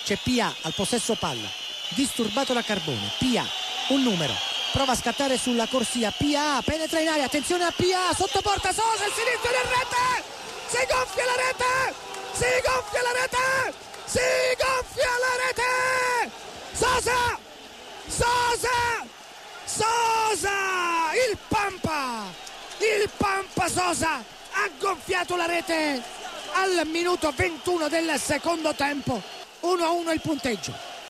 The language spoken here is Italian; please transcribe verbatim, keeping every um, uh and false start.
c'è Pia al possesso palla, disturbato da Carbone. Pia, un numero, prova a scattare sulla corsia. Pia penetra in aria, attenzione a Pia, sotto porta Sosa, il sinistro del rete, si gonfia la rete, si gonfia la rete, si gonfia la rete, Sosa, Sosa, Sosa, il Pampa, il Pampa Sosa ha gonfiato la rete al minuto ventuno del secondo tempo. uno a uno il punteggio.